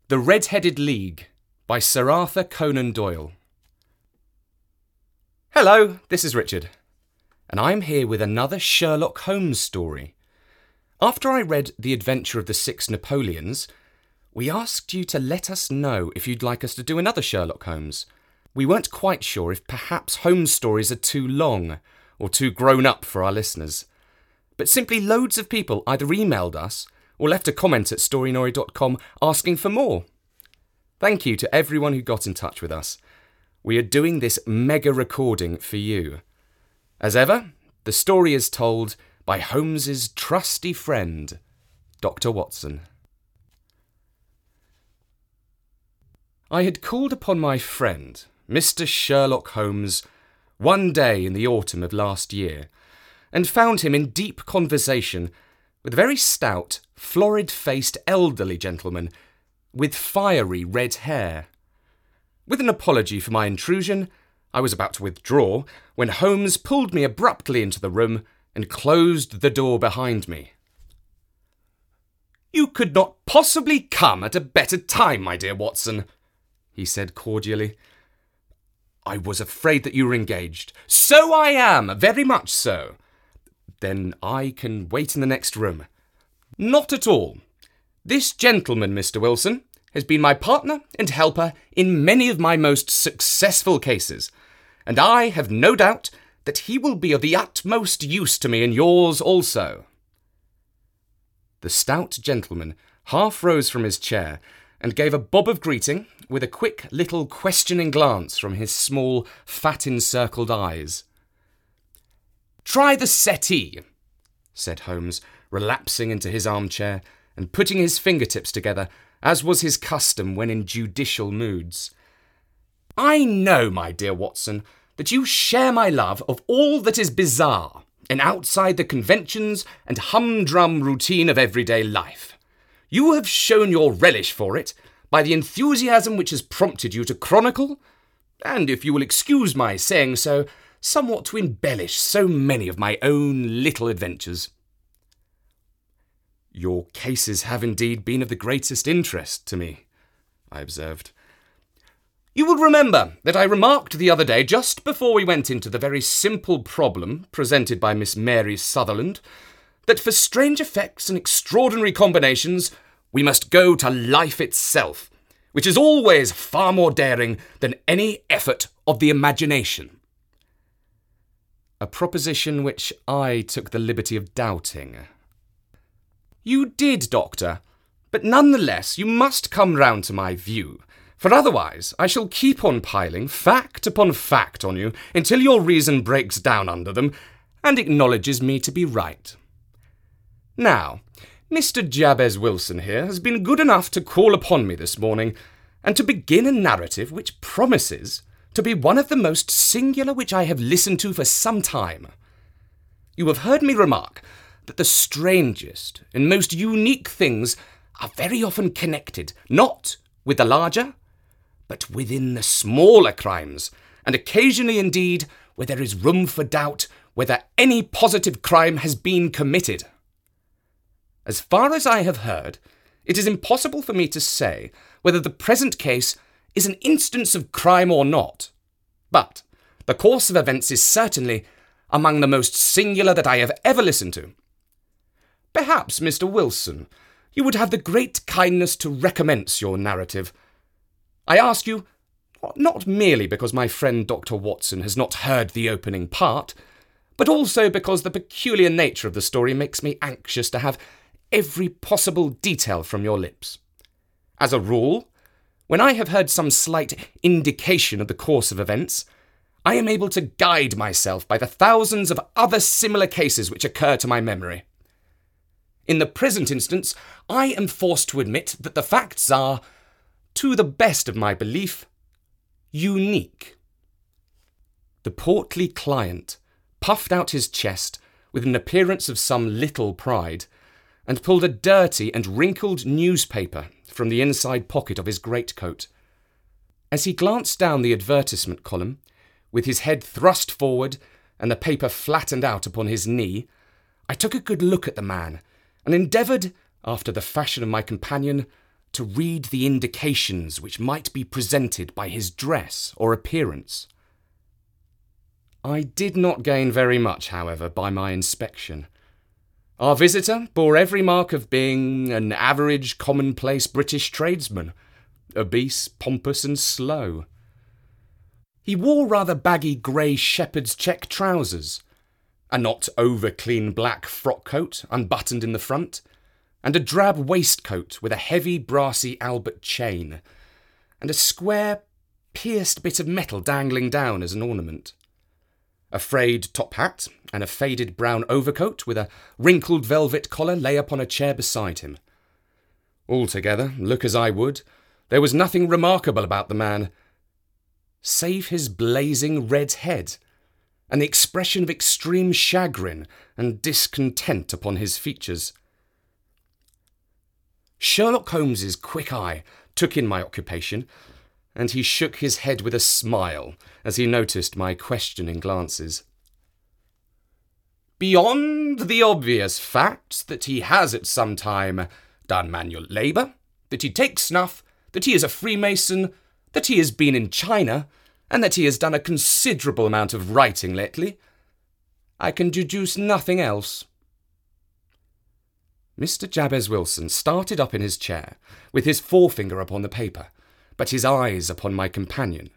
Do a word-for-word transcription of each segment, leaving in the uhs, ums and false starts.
The Red-Headed League by Sir Arthur Conan Doyle. Hello, this is Richard, and I'm here with another Sherlock Holmes story. After I read The Adventure of the Six Napoleons, we asked you to let us know if you'd like us to do another Sherlock Holmes. We weren't quite sure if perhaps Holmes stories are too long or too grown up for our listeners. But simply loads of people either emailed us or left a comment at storynory dot com asking for more. Thank you to everyone who got in touch with us. We are doing this mega recording for you. As ever, the story is told by Holmes's trusty friend, Doctor Watson. I had called upon my friend, Mister Sherlock Holmes, one day in the autumn of last year, and found him in deep conversation with a very stout, florid-faced elderly gentleman with fiery red hair. With an apology for my intrusion, I was about to withdraw when Holmes pulled me abruptly into the room and closed the door behind me. "You could not possibly come at a better time, my dear Watson," he said cordially. "I was afraid that you were engaged." "So I am, very much so." "Then I can wait in the next room." "Not at all. This gentleman, Mister Wilson, has been my partner and helper in many of my most successful cases, and I have no doubt that he will be of the utmost use to me in yours also." The stout gentleman half rose from his chair and gave a bob of greeting with a quick little questioning glance from his small, fat-encircled eyes. "Try the settee," said Holmes, relapsing into his armchair and putting his fingertips together, as was his custom when in judicial moods. "I know, my dear Watson, that you share my love of all that is bizarre and outside the conventions and humdrum routine of everyday life. You have shown your relish for it by the enthusiasm which has prompted you to chronicle, and, if you will excuse my saying so, somewhat to embellish so many of my own little adventures." "Your cases have indeed been of the greatest interest to me," I observed. "You will remember that I remarked the other day, just before we went into the very simple problem presented by Miss Mary Sutherland, that for strange effects and extraordinary combinations, we must go to life itself, which is always far more daring than any effort of the imagination." A proposition which I took the liberty of doubting. "You did, Doctor, but nonetheless you must come round to my view, for otherwise I shall keep on piling fact upon fact on you until your reason breaks down under them and acknowledges me to be right. Now, Mister Jabez Wilson here has been good enough to call upon me this morning and to begin a narrative which promises to be one of the most singular which I have listened to for some time. You have heard me remark that the strangest and most unique things are very often connected, not with the larger, but within the smaller crimes, and occasionally indeed where there is room for doubt whether any positive crime has been committed. As far as I have heard, it is impossible for me to say whether the present case is an instance of crime or not, but the course of events is certainly among the most singular that I have ever listened to. Perhaps, Mister Wilson, you would have the great kindness to recommence your narrative. I ask you, not merely because my friend Doctor Watson has not heard the opening part, but also because the peculiar nature of the story makes me anxious to have every possible detail from your lips. As a rule, when I have heard some slight indication of the course of events, I am able to guide myself by the thousands of other similar cases which occur to my memory. In the present instance, I am forced to admit that the facts are, to the best of my belief, unique." The portly client puffed out his chest with an appearance of some little pride, and pulled a dirty and wrinkled newspaper from the inside pocket of his greatcoat. As he glanced down the advertisement column, with his head thrust forward and the paper flattened out upon his knee, I took a good look at the man, and endeavoured, after the fashion of my companion, to read the indications which might be presented by his dress or appearance. I did not gain very much, however, by my inspection. Our visitor bore every mark of being an average, commonplace British tradesman, obese, pompous, and slow. He wore rather baggy grey shepherd's check trousers, a not over-clean black frock coat unbuttoned in the front, and a drab waistcoat with a heavy brassy Albert chain, and a square, pierced bit of metal dangling down as an ornament. A frayed top hat and a faded brown overcoat with a wrinkled velvet collar lay upon a chair beside him. Altogether, look as I would, there was nothing remarkable about the man, save his blazing red head, and the expression of extreme chagrin and discontent upon his features. Sherlock Holmes's quick eye took in my occupation, and he shook his head with a smile as he noticed my questioning glances. Beyond the obvious fact that he has at some time done manual labour, that he takes snuff, that he is a Freemason, that he has been in China, and that he has done a considerable amount of writing lately, I can deduce nothing else. Mister Jabez Wilson started up in his chair, with his forefinger upon the paper, but his eyes upon my companion.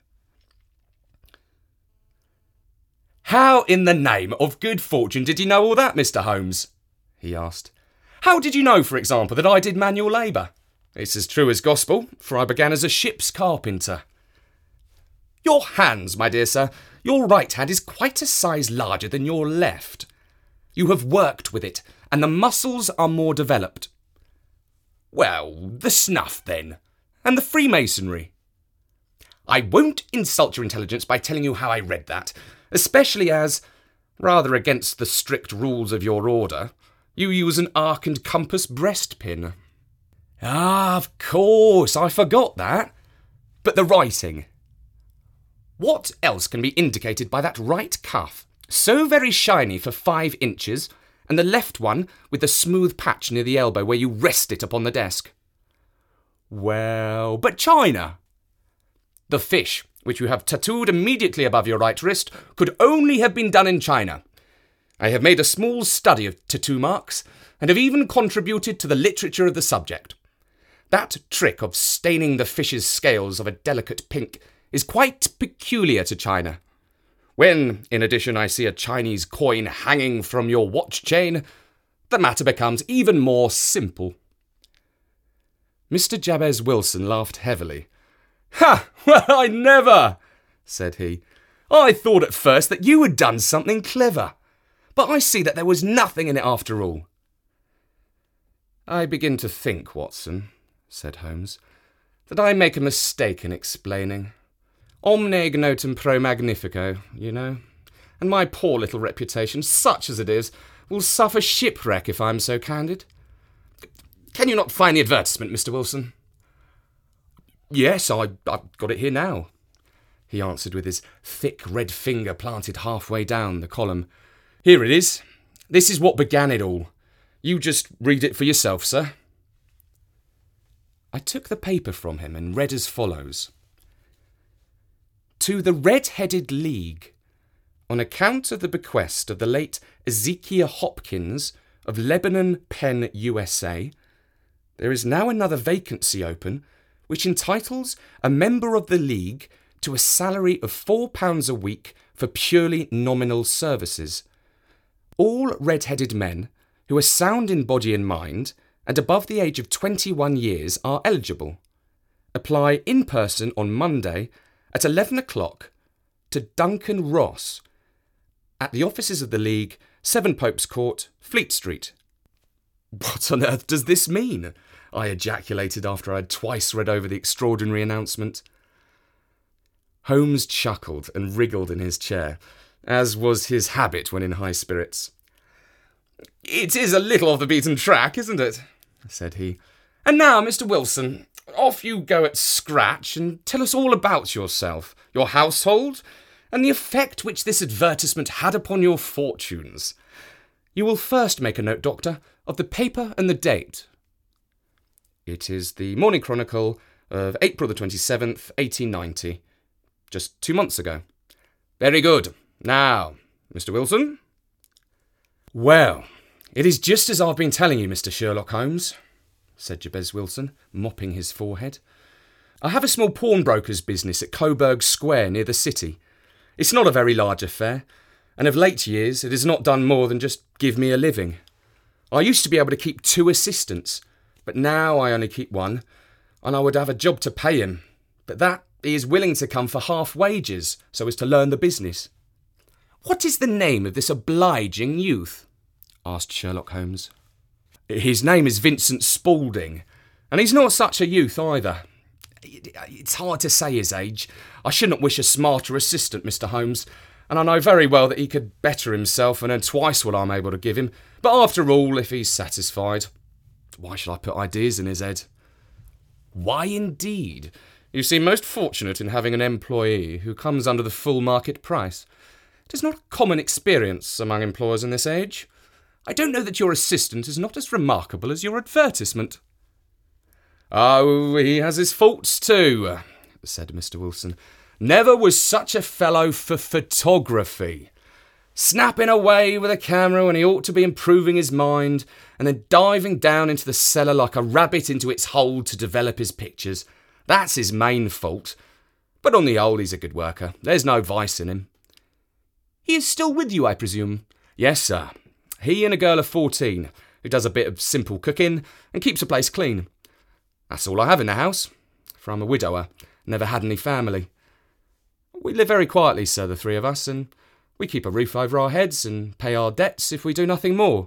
How in the name of good fortune did you know all that, Mister Holmes? He asked. How did you know, for example, that I did manual labour? It's as true as gospel, for I began as a ship's carpenter. Your hands, my dear sir, your right hand is quite a size larger than your left. You have worked with it, and the muscles are more developed. Well, the snuff, then, and the Freemasonry. I won't insult your intelligence by telling you how I read that, especially as, rather against the strict rules of your order, you use an arc and compass breastpin. Ah, of course, I forgot that. But the writing. What else can be indicated by that right cuff, so very shiny for five inches, and the left one with the smooth patch near the elbow where you rest it upon the desk? Well, but China. The fish, which you have tattooed immediately above your right wrist, could only have been done in China. I have made a small study of tattoo marks, and have even contributed to the literature of the subject. That trick of staining the fish's scales of a delicate pink is quite peculiar to China. When, in addition, I see a Chinese coin hanging from your watch chain, the matter becomes even more simple. Mister Jabez Wilson laughed heavily. Ha! Well, I never, said he. I thought at first that you had done something clever, but I see that there was nothing in it after all. I begin to think, Watson, said Holmes, that I make a mistake in explaining. Omne ignotum pro magnifico, you know, and my poor little reputation, such as it is, will suffer shipwreck if I am so candid. Can you not find the advertisement, Mister Wilson? Yes, I, I've got it here now, he answered with his thick red finger planted halfway down the column. Here it is. This is what began it all. You just read it for yourself, sir. I took the paper from him and read as follows. To the Red-Headed League, on account of the bequest of the late Ezekiah Hopkins of Lebanon, Penn, U S A, there is now another vacancy open which entitles a member of the League to a salary of four pounds a week for purely nominal services. All red-headed men who are sound in body and mind and above the age of twenty-one years are eligible. Apply in person on Monday at eleven o'clock to Duncan Ross at the offices of the League, Seven Popes Court, Fleet Street. What on earth does this mean? I ejaculated after I had twice read over the extraordinary announcement. Holmes chuckled and wriggled in his chair, as was his habit when in high spirits. It is a little off the beaten track, isn't it? Said he. And now, Mister Wilson, off you go at scratch and tell us all about yourself, your household, and the effect which this advertisement had upon your fortunes. You will first make a note, Doctor, of the paper and the date. It is the Morning Chronicle of April the twenty-seventh, eighteen ninety. Just two months ago. Very good. Now, Mister Wilson? Well, it is just as I've been telling you, Mister Sherlock Holmes, said Jabez Wilson, mopping his forehead. I have a small pawnbroker's business at Coburg Square near the city. It's not a very large affair, and of late years it has not done more than just give me a living. I used to be able to keep two assistants, but now I only keep one, and I would have a job to pay him, but that he is willing to come for half wages so as to learn the business. What is the name of this obliging youth? Asked Sherlock Holmes. His name is Vincent Spaulding, and he's not such a youth either. It's hard to say his age. I should not wish a smarter assistant, Mister Holmes, and I know very well that he could better himself and earn twice what I'm able to give him. But after all, if he's satisfied, why should I put ideas in his head? Why indeed? You seem most fortunate in having an employee who comes under the full market price. It is not a common experience among employers in this age. I don't know that your assistant is not as remarkable as your advertisement. Oh, he has his faults too, said Mister Wilson. Never was such a fellow for photography. Snapping away with a camera when he ought to be improving his mind, and then diving down into the cellar like a rabbit into its hole to develop his pictures. That's his main fault. But on the whole, he's a good worker. There's no vice in him. He is still with you, I presume? Yes, sir. He and a girl of fourteen, who does a bit of simple cooking and keeps the place clean. That's all I have in the house, for I'm a widower, never had any family. We live very quietly, sir, the three of us, and we keep a roof over our heads and pay our debts if we do nothing more.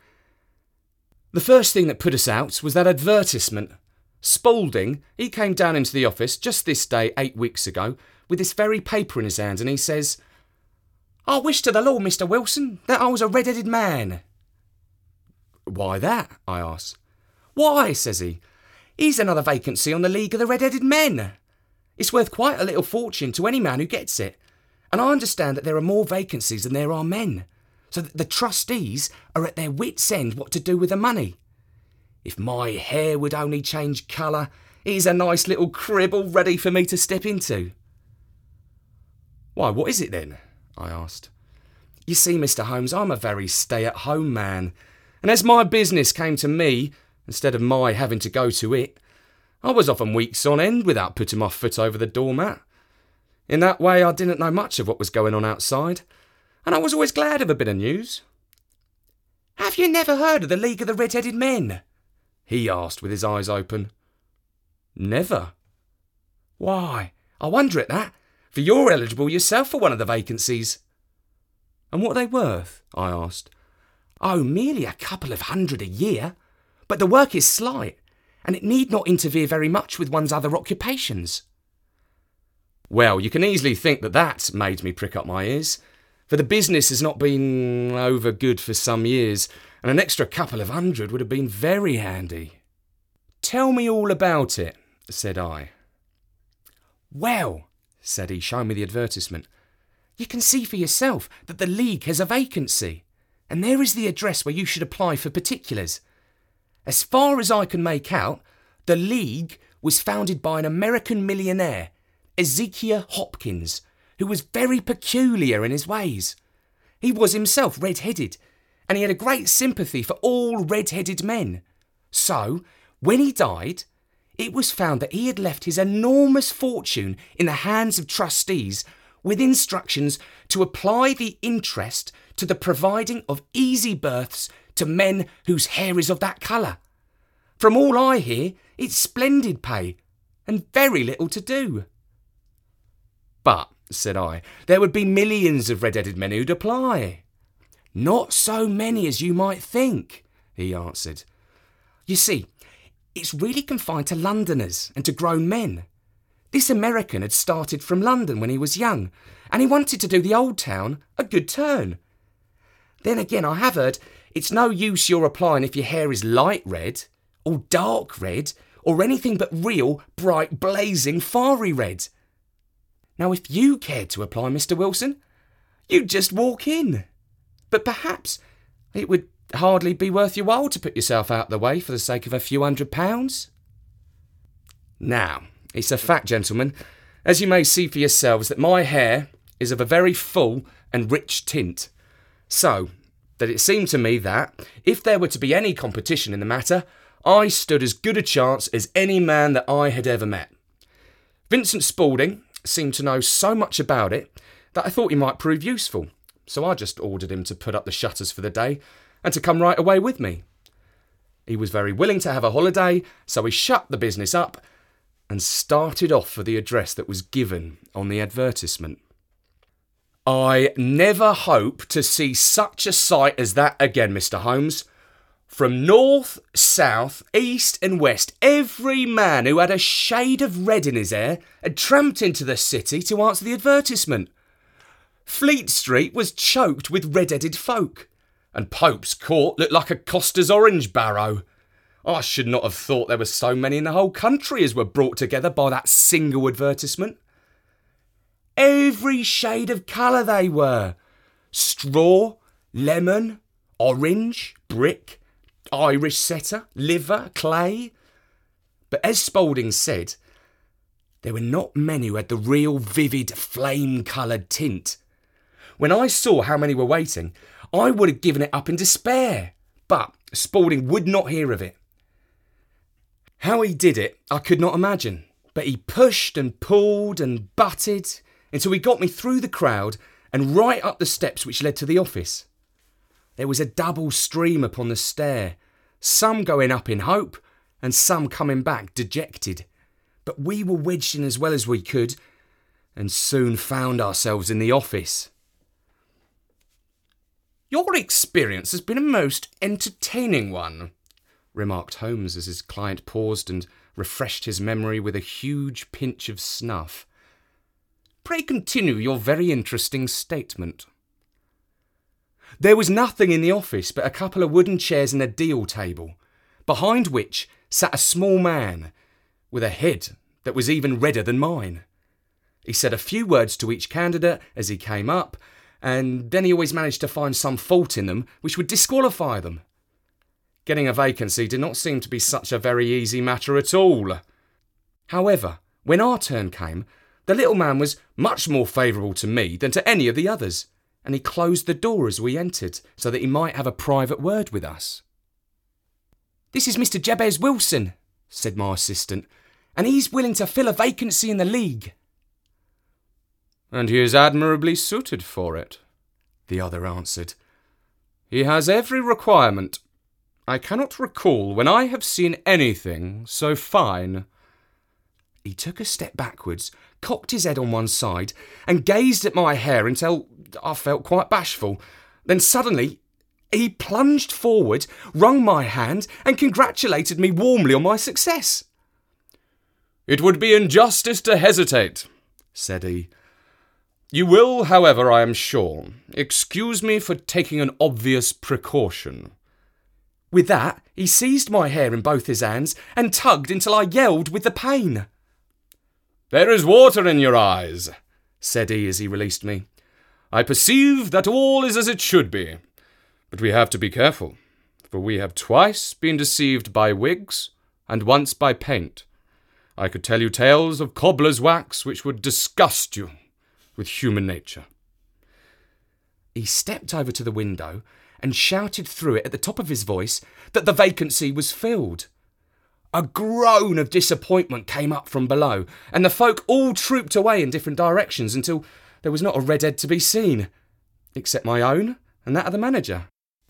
The first thing that put us out was that advertisement. Spaulding, he came down into the office just this day eight weeks ago with this very paper in his hand, and he says, I wish to the Lord, Mister Wilson, that I was a red-headed man. Why that? I asked. Why, says he, here's another vacancy on the League of the Red-Headed Men. It's worth quite a little fortune to any man who gets it, and I understand that there are more vacancies than there are men, so that the trustees are at their wits' end what to do with the money. If my hair would only change colour, here's a nice little crib all ready for me to step into. Why, what is it then? I asked. You see, Mister Holmes, I'm a very stay-at-home man, and as my business came to me, instead of my having to go to it, I was often weeks on end without putting my foot over the doormat. In that way, I didn't know much of what was going on outside, and I was always glad of a bit of news. Have you never heard of the League of the Red-Headed Men? He asked with his eyes open. Never. Why, I wonder at that, for you're eligible yourself for one of the vacancies. And what are they worth? I asked. Oh, merely a couple of hundred a year, but the work is slight, and it need not interfere very much with one's other occupations. Well, you can easily think that that made me prick up my ears, for the business has not been over good for some years, and an extra couple of hundred would have been very handy. Tell me all about it, said I. Well, said he, showing me the advertisement, you can see for yourself that the League has a vacancy, and there is the address where you should apply for particulars. As far as I can make out, the League was founded by an American millionaire, Ezekiel Hopkins, who was very peculiar in his ways. He was himself red-headed, and he had a great sympathy for all red-headed men. So, when he died, it was found that he had left his enormous fortune in the hands of trustees with instructions to apply the interest to the providing of easy berths to men whose hair is of that colour. From all I hear, it's splendid pay, and very little to do. But, said I, there would be millions of red-headed men who'd apply. Not so many as you might think, he answered. You see, it's really confined to Londoners and to grown men. This American had started from London when he was young, and he wanted to do the old town a good turn. Then again, I have heard it's no use your applying if your hair is light red, or dark red, or anything but real, bright, blazing, fiery red. Now, if you cared to apply, Mister Wilson, you'd just walk in. But perhaps it would hardly be worth your while to put yourself out of the way for the sake of a few hundred pounds. Now, it's a fact, gentlemen, as you may see for yourselves, that my hair is of a very full and rich tint. So, that it seemed to me that, if there were to be any competition in the matter, I stood as good a chance as any man that I had ever met. Vincent Spaulding seemed to know so much about it that I thought he might prove useful, so I just ordered him to put up the shutters for the day and to come right away with me. He was very willing to have a holiday, so he shut the business up and started off for the address that was given on the advertisement. I never hope to see such a sight as that again, Mister Holmes. From north, south, east and west, every man who had a shade of red in his hair had tramped into the city to answer the advertisement. Fleet Street was choked with red-headed folk, and Pope's Court looked like a coster's orange barrow. I should not have thought there were so many in the whole country as were brought together by that single advertisement. Every shade of colour they were. Straw, lemon, orange, brick, Irish setter, liver, clay. But as Spaulding said, there were not many who had the real vivid flame-coloured tint. When I saw how many were waiting, I would have given it up in despair, but Spaulding would not hear of it. How he did it, I could not imagine, but he pushed and pulled and butted until he got me through the crowd and right up the steps which led to the office. There was a double stream upon the stair, some going up in hope and some coming back dejected, but we were wedged in as well as we could and soon found ourselves in the office. "Your experience has been a most entertaining one," remarked Holmes as his client paused and refreshed his memory with a huge pinch of snuff. "Pray continue your very interesting statement." There was nothing in the office but a couple of wooden chairs and a deal table, behind which sat a small man with a head that was even redder than mine. He said a few words to each candidate as he came up, and then he always managed to find some fault in them which would disqualify them. Getting a vacancy did not seem to be such a very easy matter at all. However, when our turn came, the little man was much more favourable to me than to any of the others, and he closed the door as we entered so that he might have a private word with us. "This is Mister Jabez Wilson," said my assistant, "and he's willing to fill a vacancy in the League." "And he is admirably suited for it," the other answered. "He has every requirement. I cannot recall when I have seen anything so fine." He took a step backwards, cocked his head on one side, and gazed at my hair until I felt quite bashful. Then suddenly he plunged forward, wrung my hand, and congratulated me warmly on my success. "It would be injustice to hesitate," said he. "You will, however, I am sure, excuse me for taking an obvious precaution." With that, he seized my hair in both his hands and tugged until I yelled with the pain. "There is water in your eyes," said he as he released me. "I perceive that all is as it should be, but we have to be careful, for we have twice been deceived by wigs and once by paint. I could tell you tales of cobbler's wax which would disgust you with human nature." He stepped over to the window and shouted through it at the top of his voice that the vacancy was filled. A groan of disappointment came up from below, and the folk all trooped away in different directions until there was not a redhead to be seen, except my own and that of the manager.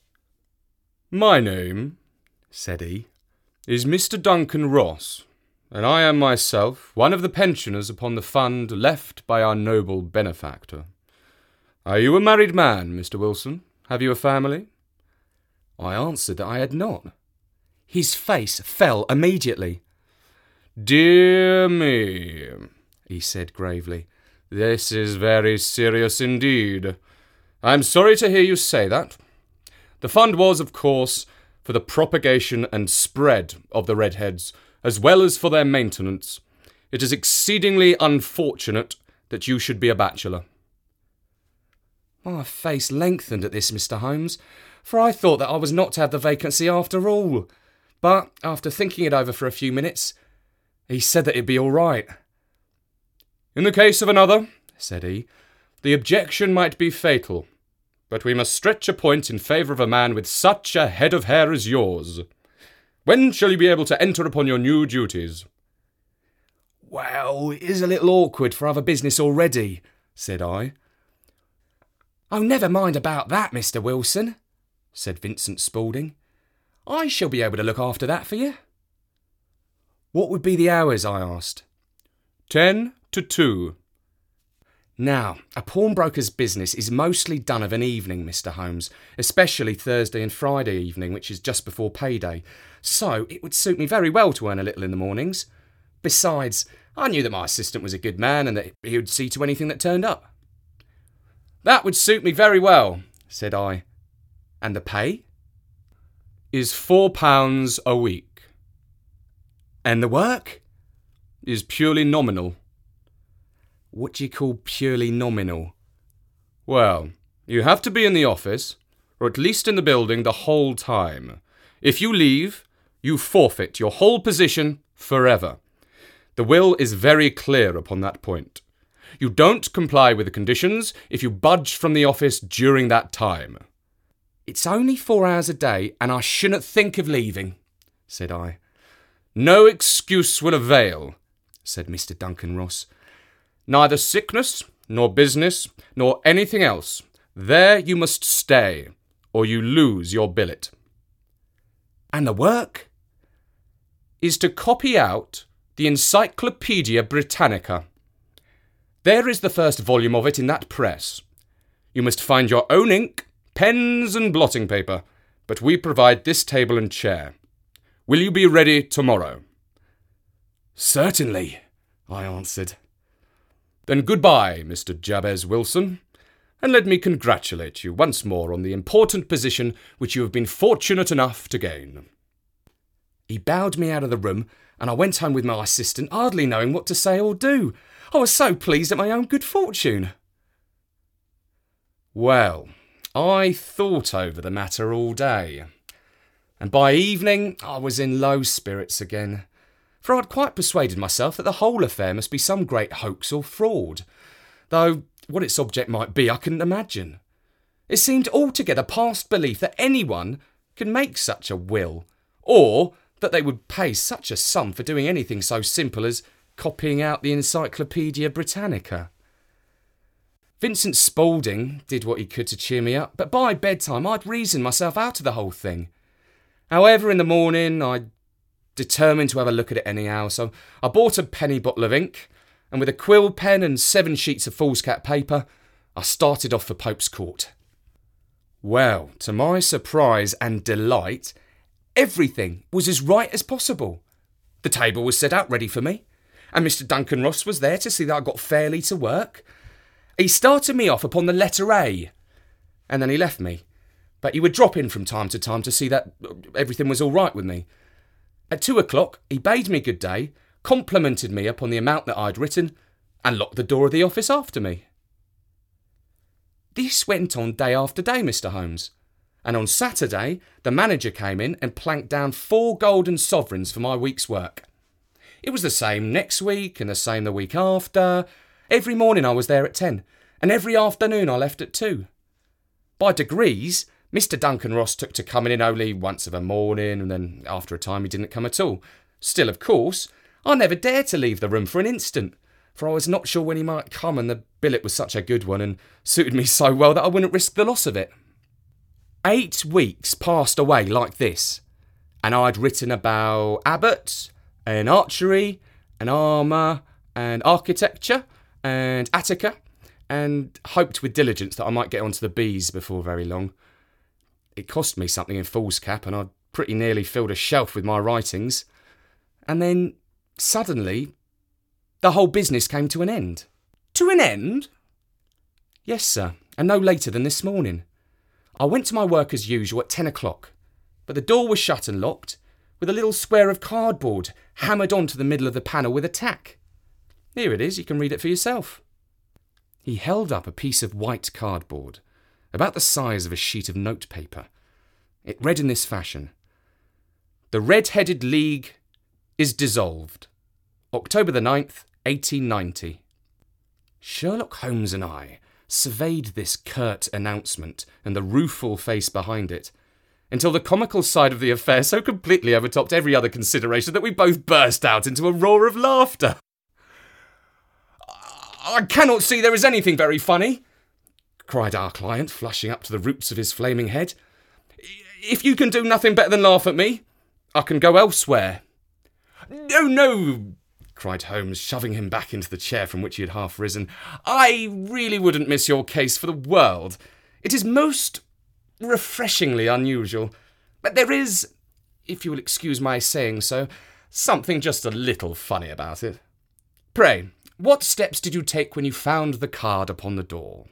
"My name," said he, "is Mister Duncan Ross, and I am myself one of the pensioners upon the fund left by our noble benefactor. Are you a married man, Mister Wilson? Have you a family?" I answered that I had not. His face fell immediately. "Dear me," he said gravely, "this is very serious indeed. I am sorry to hear you say that. The fund was, of course, for the propagation and spread of the redheads, as well as for their maintenance. It is exceedingly unfortunate that you should be a bachelor." My face lengthened at this, Mister Holmes, for I thought that I was not to have the vacancy after all. But, after thinking it over for a few minutes, He said that it'd be all right. In the case of another, said he, the objection might be fatal, but we must stretch a point in favour of a man with such a head of hair as yours. When shall you be able to enter upon your new duties? Well, it is a little awkward for other business already, said I. Oh, never mind about that, Mister Wilson, said Vincent Spaulding. I shall be able to look after that for you. What would be the hours, I asked. Ten to two. Now, a pawnbroker's business is mostly done of an evening, Mister Holmes, especially Thursday and Friday evening, which is just before payday, so it would suit me very well to earn a little in the mornings. Besides, I knew that my assistant was a good man and that he would see to anything that turned up. That would suit me very well, said I. And the pay? Is four pounds a week. And the work? Is purely nominal. What do you call purely nominal? Well, you have to be in the office, or at least in the building, the whole time. If you leave, you forfeit your whole position forever. The will is very clear upon that point. You don't comply with the conditions if you budge from the office during that time. It's only four hours a day, and I shouldn't think of leaving, said I. No excuse will avail, said Mister Duncan Ross. Neither sickness, nor business, nor anything else. There you must stay, or you lose your billet. And the work? Is to copy out the Encyclopaedia Britannica. There is the first volume of it in that press. You must find your own ink, pens and blotting paper, but we provide this table and chair. Will you be ready tomorrow? Certainly, I answered. Then goodbye, Mister Jabez Wilson, and let me congratulate you once more on the important position which you have been fortunate enough to gain. He bowed me out of the room, and I went home with my assistant, hardly knowing what to say or do. I was so pleased at my own good fortune. Well, I thought over the matter all day, and by evening I was in low spirits again. For I'd quite persuaded myself that the whole affair must be some great hoax or fraud, though what its object might be I couldn't imagine. It seemed altogether past belief that anyone could make such a will, or that they would pay such a sum for doing anything so simple as copying out the Encyclopaedia Britannica. Vincent Spaulding did what he could to cheer me up, but by bedtime I'd reasoned myself out of the whole thing. However, in the morning I determined to have a look at it anyhow, so I bought a penny bottle of ink, and with a quill pen and seven sheets of foolscap paper, I started off for Pope's Court. Well, to my surprise and delight, everything was as right as possible. The table was set out ready for me, and Mister Duncan Ross was there to see that I got fairly to work. He started me off upon the letter A, and then he left me, but he would drop in from time to time to see that everything was all right with me. At two o'clock, he bade me good day, complimented me upon the amount that I'd written, and locked the door of the office after me. This went on day after day, Mister Holmes, and on Saturday the manager came in and planked down four golden sovereigns for my week's work. It was the same next week and the same the week after. Every morning I was there at ten, and every afternoon I left at two. By degrees, Mister Duncan Ross took to coming in only once of a morning, and then after a time he didn't come at all. Still, of course, I never dared to leave the room for an instant, for I was not sure when he might come, and the billet was such a good one and suited me so well that I wouldn't risk the loss of it. Eight weeks passed away like this, and I'd written about Abbott, and archery, and armour, and architecture, and Attica, and hoped with diligence that I might get onto the bees before very long. It cost me something in foolscap, and I'd pretty nearly filled a shelf with my writings. And then, suddenly, the whole business came to an end. To an end? Yes, sir, and no later than this morning. I went to my work as usual at ten o'clock, but the door was shut and locked, with a little square of cardboard hammered onto the middle of the panel with a tack. Here it is, you can read it for yourself. He held up a piece of white cardboard, about the size of a sheet of notepaper. It read in this fashion: The Red-Headed League is dissolved. October the ninth, eighteen ninety. Sherlock Holmes and I surveyed this curt announcement and the rueful face behind it, until the comical side of the affair so completely overtopped every other consideration that we both burst out into a roar of laughter. "I cannot see there is anything very funny," cried our client, flushing up to the roots of his flaming head. "If you can do nothing better than laugh at me, I can go elsewhere." "No, no," cried Holmes, shoving him back into the chair from which he had half risen. "I really wouldn't miss your case for the world. It is most refreshingly unusual. But there is, if you will excuse my saying so, something just a little funny about it. Pray, what steps did you take when you found the card upon the door?"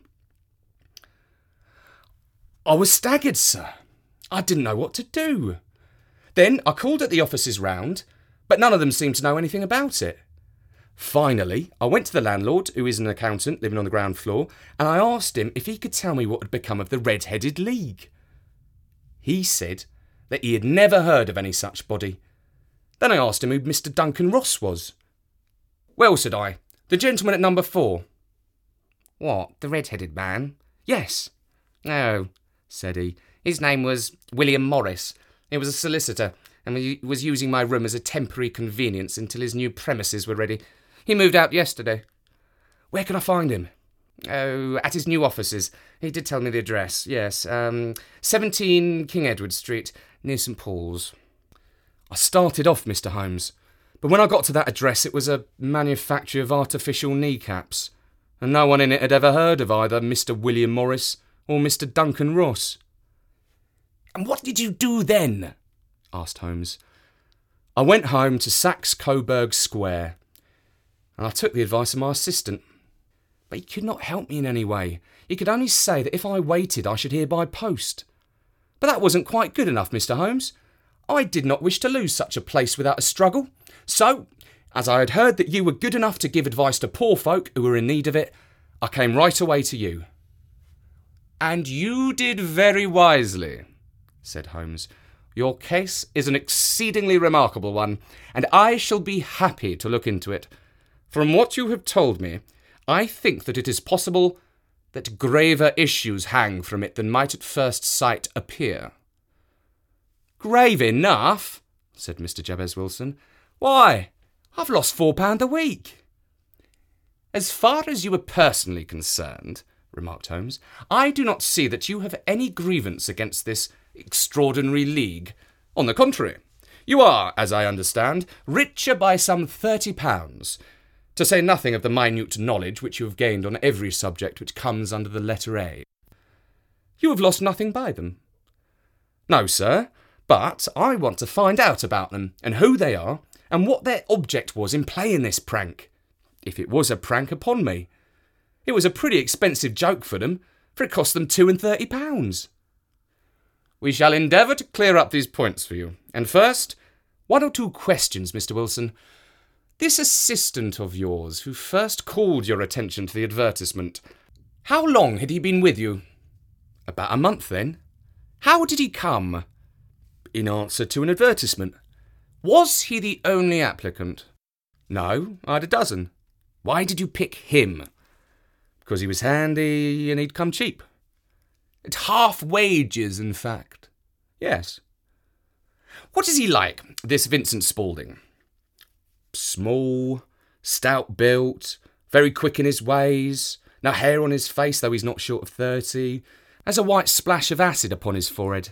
"I was staggered, sir. I didn't know what to do. Then I called at the offices round, but none of them seemed to know anything about it. Finally, I went to the landlord, who is an accountant living on the ground floor, and I asked him if he could tell me what had become of the Red-Headed League. He said that he had never heard of any such body. Then I asked him who Mister Duncan Ross was. "Well," said I, "the gentleman at number four." "What, the red-headed man?" "Yes." "Oh," said he, "his name was William Morris. He was a solicitor, and he was using my room as a temporary convenience until his new premises were ready. He moved out yesterday." "Where can I find him?" "Oh, at his new offices. He did tell me the address, yes. Um, seventeen King Edward Street, near St Paul's." I started off, Mister Holmes, but when I got to that address it was a manufactory of artificial kneecaps, and no one in it had ever heard of either Mister William Morris or Mister Duncan Ross. "And what did you do then?" asked Holmes. "I went home to Saxe Coburg Square, and I took the advice of my assistant. But he could not help me in any way. He could only say that if I waited I should hear by post. But that wasn't quite good enough, Mister Holmes. I did not wish to lose such a place without a struggle. So, as I had heard that you were good enough to give advice to poor folk who were in need of it, I came right away to you." "And you did very wisely," said Holmes. "Your case is an exceedingly remarkable one, and I shall be happy to look into it. From what you have told me, I think that it is possible that graver issues hang from it than might at first sight appear." "Grave enough?" said Mister Jabez Wilson. "Why, I've lost four pound a week." "As far as you are personally concerned," remarked Holmes, "I do not see that you have any grievance against this extraordinary league. On the contrary, you are, as I understand, richer by some thirty pounds, to say nothing of the minute knowledge which you have gained on every subject which comes under the letter A. You have lost nothing by them." "No, sir, but I want to find out about them, and who they are, and what their object was in playing this prank, if it was a prank upon me. It was a pretty expensive joke for them, for it cost them two and thirty pounds." "We shall endeavour to clear up these points for you. And first, one or two questions, Mister Wilson. This assistant of yours, who first called your attention to the advertisement, how long had he been with you?" "About a month, then." "How did he come?" "In answer to an advertisement." "Was he the only applicant?" "No, I had a dozen." "Why did you pick him?" "Because he was handy and he'd come cheap." "At half wages, in fact?" "Yes." "What is he like, this Vincent Spaulding?" "Small, stout built, very quick in his ways, no hair on his face, though he's not short of thirty, has a white splash of acid upon his forehead."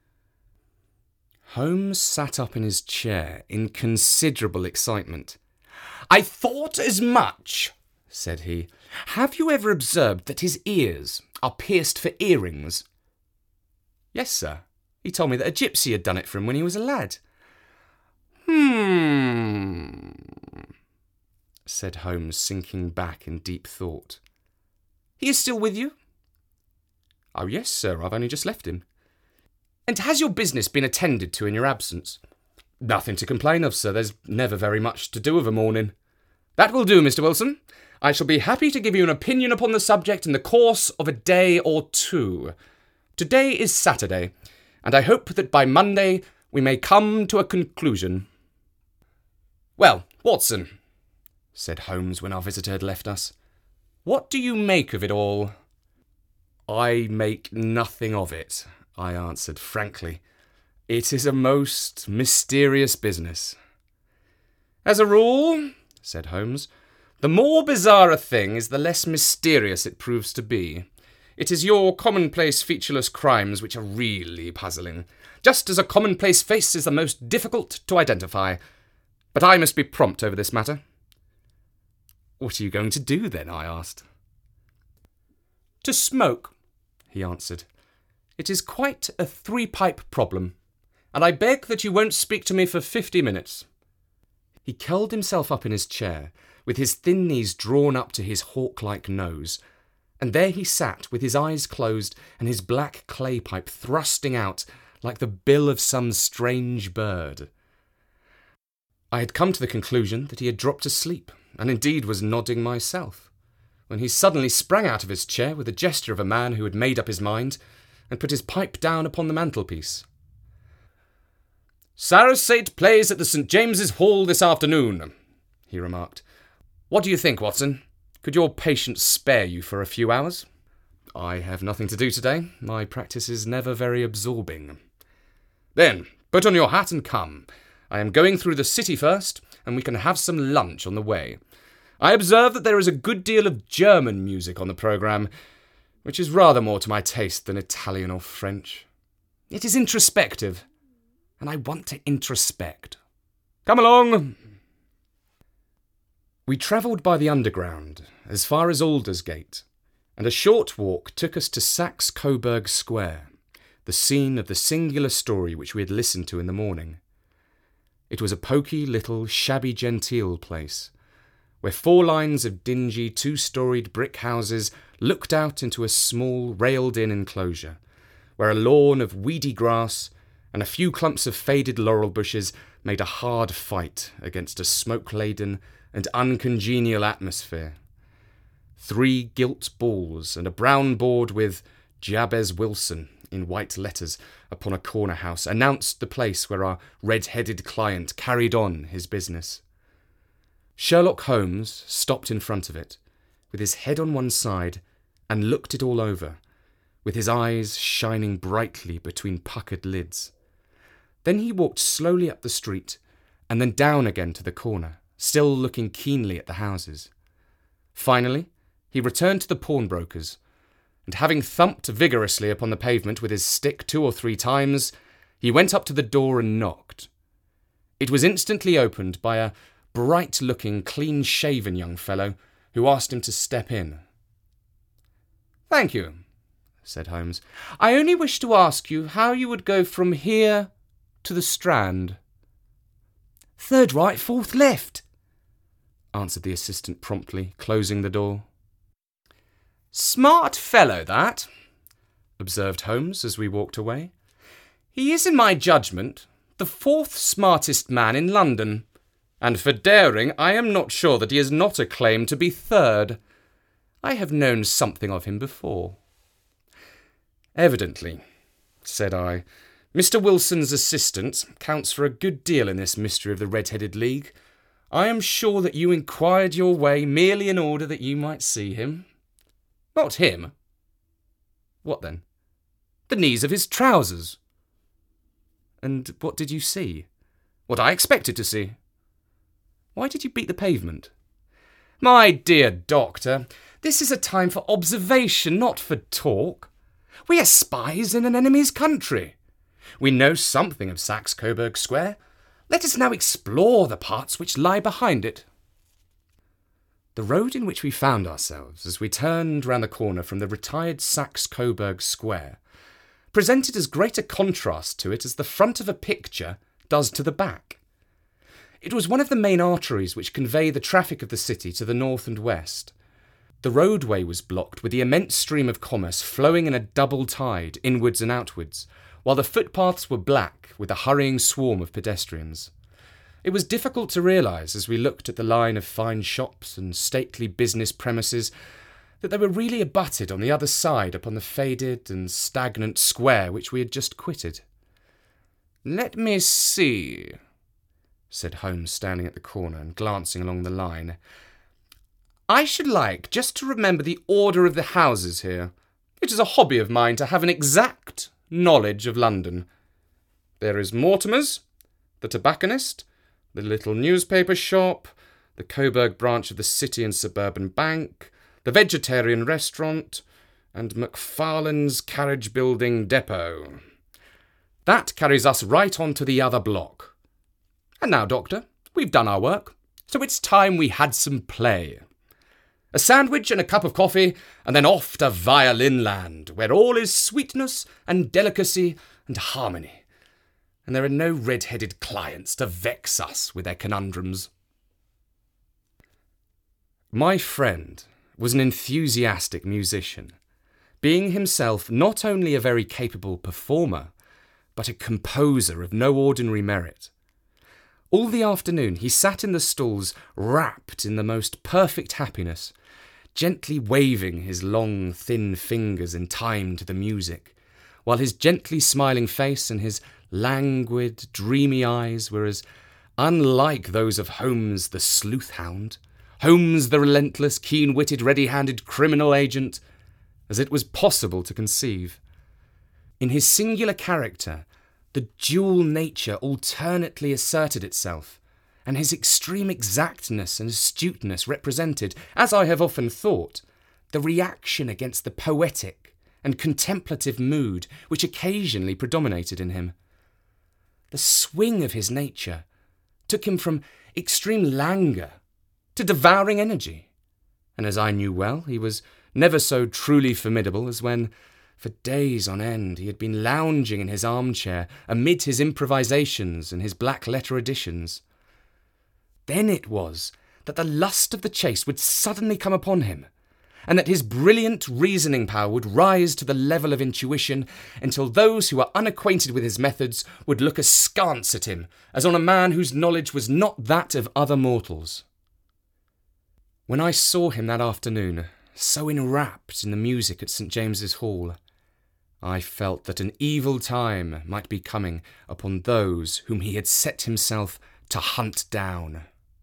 Holmes sat up in his chair in considerable excitement. "I thought as much," said he. "Have you ever observed that his ears are pierced for earrings?" "Yes, sir. He told me that a gypsy had done it for him when he was a lad." "Hmm," said Holmes, sinking back in deep thought. "He is still with you?" "Oh, yes, sir. I've only just left him." "And has your business been attended to in your absence?" "Nothing to complain of, sir. There's never very much to do of a morning." "That will do, Mister Wilson. I shall be happy to give you an opinion upon the subject in the course of a day or two. Today is Saturday, and I hope that by Monday we may come to a conclusion." "Well, Watson, said Holmes when our visitor had left us. "What do you make of it all?" "I make nothing of it," I answered frankly. "It is a most mysterious business." "As a rule," said Holmes, "the more bizarre a thing is the less mysterious it proves to be. It is your commonplace featureless crimes which are really puzzling, just as a commonplace face is the most difficult to identify. But I must be prompt over this matter." "What are you going to do then?" I asked. "To smoke," he answered. "It is quite a three-pipe problem, and I beg that you won't speak to me for fifty minutes." He curled himself up in his chair, with his thin knees drawn up to his hawk-like nose, and there he sat with his eyes closed and his black clay pipe thrusting out like the bill of some strange bird. I had come to the conclusion that he had dropped asleep, and indeed was nodding myself, when he suddenly sprang out of his chair with the gesture of a man who had made up his mind, and put his pipe down upon the mantelpiece. "Sarosate plays at the Saint James's Hall this afternoon," he remarked. "What do you think, Watson? Could your patient spare you for a few hours?" "I have nothing to do today. My practice is never very absorbing." "Then, put on your hat and come. I am going through the city first, and we can have some lunch on the way. I observe that there is a good deal of German music on the programme, which is rather more to my taste than Italian or French. It is introspective, and I want to introspect. Come along." We travelled by the Underground as far as Aldersgate, and a short walk took us to Saxe Coburg Square, the scene of the singular story which we had listened to in the morning. It was a poky little shabby-genteel place, where four lines of dingy two-storied brick houses looked out into a small railed-in enclosure, where a lawn of weedy grass and a few clumps of faded laurel bushes made a hard fight against a smoke-laden and uncongenial atmosphere. Three gilt balls and a brown board with Jabez Wilson in white letters upon a corner house announced the place where our red-headed client carried on his business. Sherlock Holmes stopped in front of it, with his head on one side, and looked it all over, with his eyes shining brightly between puckered lids. Then he walked slowly up the street, and then down again to the corner, still looking keenly at the houses. Finally, he returned to the pawnbroker's, and having thumped vigorously upon the pavement with his stick two or three times, he went up to the door and knocked. It was instantly opened by a bright-looking, clean-shaven young fellow who asked him to step in. "Thank you," said Holmes. "I only wish to ask you how you would go from here to the Strand." "Third right, fourth left," answered the assistant promptly, closing the door. "Smart fellow, that," observed Holmes as we walked away. "He is, in my judgment, the fourth smartest man in London, and for daring I am not sure that he has not a claim to be third. I have known something of him before." "Evidently," said I, "Mister Wilson's assistant counts for a good deal in this mystery of the Red-Headed League. I am sure that you inquired your way merely in order that you might see him." "Not him." "What then?" "The knees of his trousers." "And what did you see?" "What I expected to see." "Why did you beat the pavement?" "My dear doctor, this is a time for observation, not for talk. We are spies in an enemy's country. We know something of Saxe Coburg Square. Let us now explore the parts which lie behind it." The road in which we found ourselves as we turned round the corner from the retired Saxe Coburg Square presented as great a contrast to it as the front of a picture does to the back. It was one of the main arteries which convey the traffic of the city to the north and west. The roadway was blocked with the immense stream of commerce flowing in a double tide, inwards and outwards, while the footpaths were black with a hurrying swarm of pedestrians. It was difficult to realise, as we looked at the line of fine shops and stately business premises, that they were really abutted on the other side upon the faded and stagnant square which we had just quitted. "Let me see," said Holmes, standing at the corner and glancing along the line. "I should like just to remember the order of the houses here. It is a hobby of mine to have an exact knowledge of London. There is Mortimer's, the tobacconist, the little newspaper shop, the Coburg branch of the City and Suburban Bank, the vegetarian restaurant, and Macfarlane's carriage building depot. That carries us right on to the other block. And now, Doctor, we've done our work, so it's time we had some play. A sandwich and a cup of coffee, and then off to Violin Land, where all is sweetness and delicacy and harmony, and there are no red-headed clients to vex us with their conundrums." My friend was an enthusiastic musician, being himself not only a very capable performer, but a composer of no ordinary merit. All the afternoon he sat in the stalls, wrapped in the most perfect happiness, gently waving his long, thin fingers in time to the music, while his gently smiling face and his languid, dreamy eyes were as unlike those of Holmes the sleuth-hound, Holmes the relentless, keen-witted, ready-handed criminal agent, as it was possible to conceive. In his singular character, the dual nature alternately asserted itself, and his extreme exactness and astuteness represented, as I have often thought, the reaction against the poetic and contemplative mood which occasionally predominated in him. The swing of his nature took him from extreme languor to devouring energy, and as I knew well, he was never so truly formidable as when, for days on end, he had been lounging in his armchair amid his improvisations and his black-letter editions. Then it was that the lust of the chase would suddenly come upon him, and that his brilliant reasoning power would rise to the level of intuition until those who were unacquainted with his methods would look askance at him as on a man whose knowledge was not that of other mortals. When I saw him that afternoon, so enwrapped in the music at St James's Hall, I felt that an evil time might be coming upon those whom he had set himself to hunt down.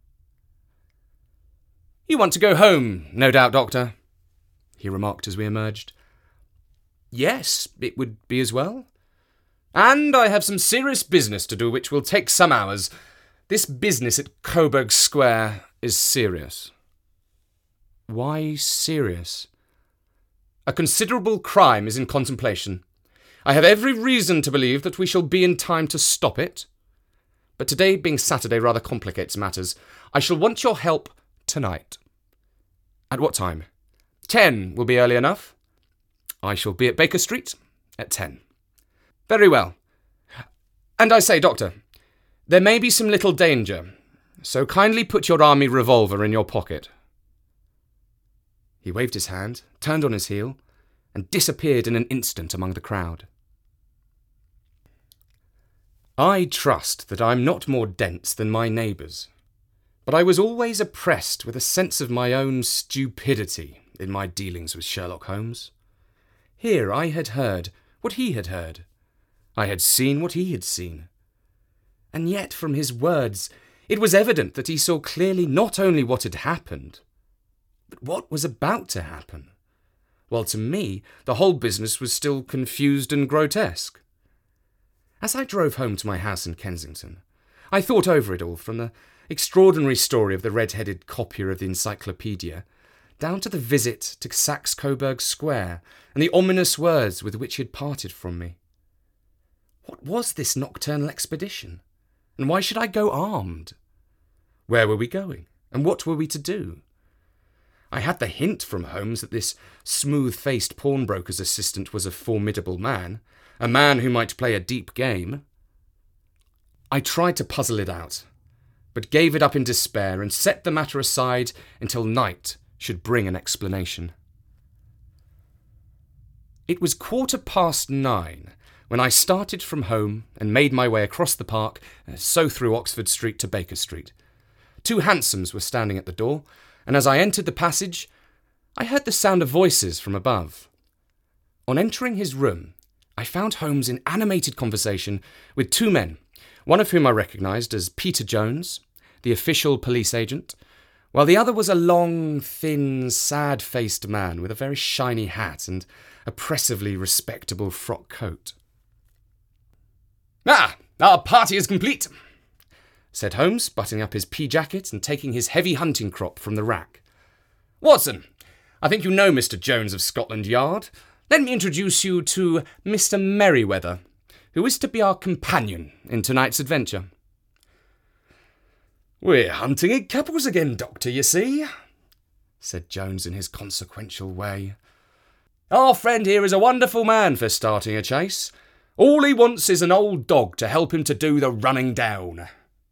"You want to go home, no doubt, Doctor?" he remarked as we emerged. "Yes, it would be as well. And I have some serious business to do which will take some hours. This business at Coburg Square is serious." "Why serious?" "A considerable crime is in contemplation. I have every reason to believe that we shall be in time to stop it. But today being Saturday rather complicates matters. I shall want your help tonight." "At what time?" Ten will be early enough." "I shall be at Baker Street at ten." "Very well. And I say, Doctor, there may be some little danger, so kindly put your army revolver in your pocket." He waved his hand, turned on his heel, and disappeared in an instant among the crowd. I trust that I am not more dense than my neighbours, but I was always oppressed with a sense of my own stupidity in my dealings with Sherlock Holmes. Here I had heard what he had heard. I had seen what he had seen. And yet from his words it was evident that he saw clearly not only what had happened, but what was about to happen, while to me the whole business was still confused and grotesque. As I drove home to my house in Kensington, I thought over it all, from the extraordinary story of the red-headed copier of the Encyclopaedia, down to the visit to Saxe Coburg Square and the ominous words with which he had parted from me. What was this nocturnal expedition? And why should I go armed? Where were we going? And what were we to do? I had the hint from Holmes that this smooth-faced pawnbroker's assistant was a formidable man, a man who might play a deep game. I tried to puzzle it out, but gave it up in despair and set the matter aside until night should bring an explanation. It was quarter past nine when I started from home and made my way across the park, so through Oxford Street to Baker Street. Two hansoms were standing at the door, and as I entered the passage, I heard the sound of voices from above. On entering his room, I found Holmes in animated conversation with two men, one of whom I recognised as Peter Jones, the official police agent, while the other was a long, thin, sad-faced man with a very shiny hat and oppressively respectable frock coat. "Ah, our party is complete," said Holmes, buttoning up his pea-jacket and taking his heavy hunting crop from the rack. "Watson, I think you know Mister Jones of Scotland Yard. Let me introduce you to Mister Merryweather, who is to be our companion in tonight's adventure." "We're hunting in couples again, Doctor, you see," said Jones in his consequential way. "Our friend here is a wonderful man for starting a chase. All he wants is an old dog to help him to do the running down."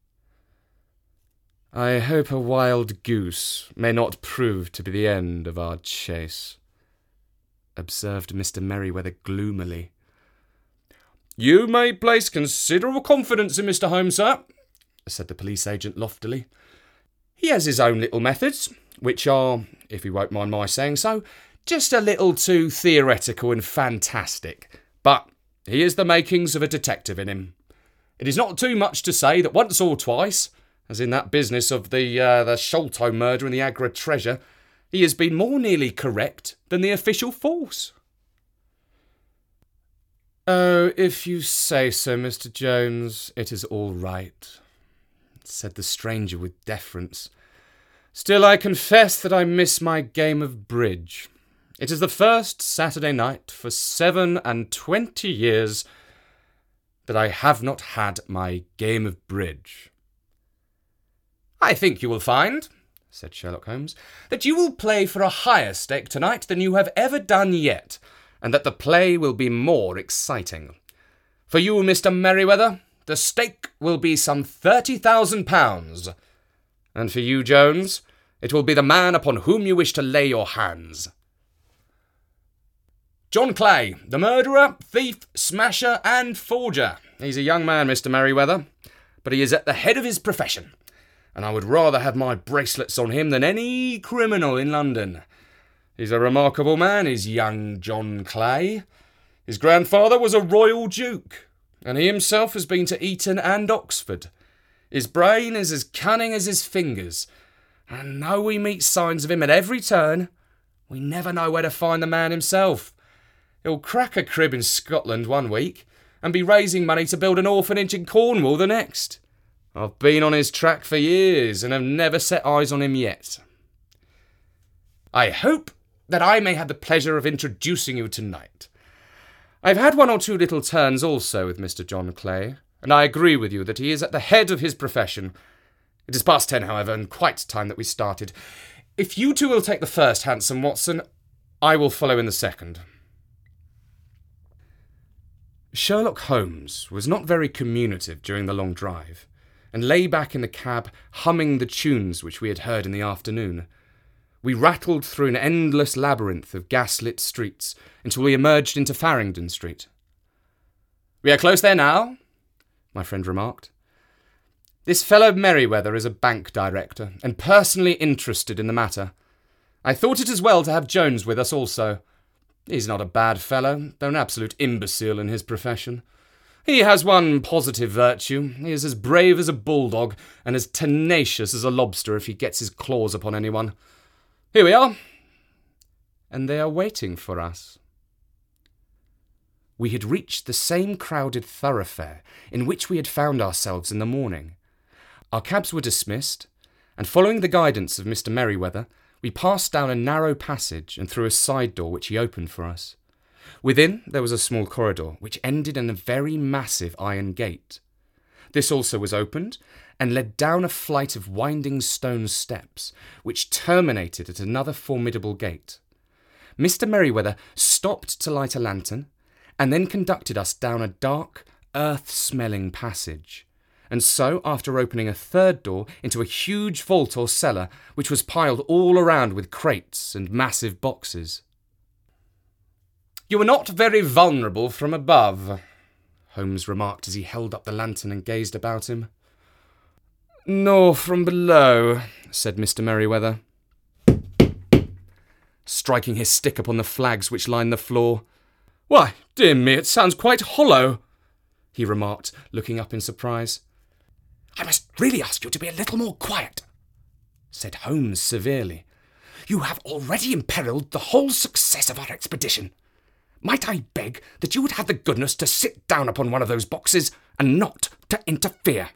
"I hope a wild goose may not prove to be the end of our chase," observed Mister Merryweather gloomily. "You may place considerable confidence in Mister Holmes, sir," said the police agent loftily. "He has his own little methods, which are, if you won't mind my saying so, just a little too theoretical and fantastic. But he has the makings of a detective in him. It is not too much to say that once or twice, as in that business of the uh, the Sholto murder and the Agra treasure, he has been more nearly correct than the official force." "Oh, if you say so, Mister Jones, it is all right," said the stranger with deference. "Still, I confess that I miss my game of bridge. It is the first Saturday night for seven and twenty years that I have not had my game of bridge." "I think you will find," said Sherlock Holmes, "that you will play for a higher stake tonight than you have ever done yet, and that the play will be more exciting. For you, Mister Merryweather, the stake will be some thirty thousand pounds. And for you, Jones, it will be the man upon whom you wish to lay your hands. John Clay, the murderer, thief, smasher, and forger. He's a young man, Mister Merryweather, but he is at the head of his profession, and I would rather have my bracelets on him than any criminal in London. He's a remarkable man, is young John Clay. His grandfather was a royal duke, and he himself has been to Eton and Oxford. His brain is as cunning as his fingers, and though we meet signs of him at every turn, we never know where to find the man himself. He'll crack a crib in Scotland one week, and be raising money to build an orphanage in Cornwall the next. I've been on his track for years, and have never set eyes on him yet. I hope that I may have the pleasure of introducing you tonight. I've had one or two little turns also with Mister John Clay, and I agree with you that he is at the head of his profession. It is past ten, however, and quite time that we started. If you two will take the first hansom, Watson, I will follow in the second. Sherlock Holmes was not very communicative during the long drive, and lay back in the cab humming the tunes which we had heard in the afternoon. We rattled through an endless labyrinth of gas-lit streets until we emerged into Farringdon Street. "We are close there now," my friend remarked. "This fellow Merryweather is a bank director, and personally interested in the matter. I thought it as well to have Jones with us also. He's not a bad fellow, though an absolute imbecile in his profession. He has one positive virtue. He is as brave as a bulldog, and as tenacious as a lobster if he gets his claws upon anyone. Here we are, and they are waiting for us." We had reached the same crowded thoroughfare in which we had found ourselves in the morning. Our cabs were dismissed, and following the guidance of Mister Merryweather, we passed down a narrow passage and through a side door which he opened for us. Within there was a small corridor which ended in a very massive iron gate. This also was opened, and led down a flight of winding stone steps, which terminated at another formidable gate. Mister Merryweather stopped to light a lantern, and then conducted us down a dark, earth-smelling passage, and so, after opening a third door, into a huge vault or cellar, which was piled all around with crates and massive boxes. "You are not very vulnerable from above," Holmes remarked as he held up the lantern and gazed about him. "Nor from below," said Mister Merryweather, striking his stick upon the flags which lined the floor. "Why, dear me, it sounds quite hollow." he remarked, looking up in surprise. "I must really ask you to be a little more quiet," said Holmes severely. "You have already imperilled the whole success of our expedition. Might I beg that you would have the goodness to sit down upon one of those boxes and not to interfere?"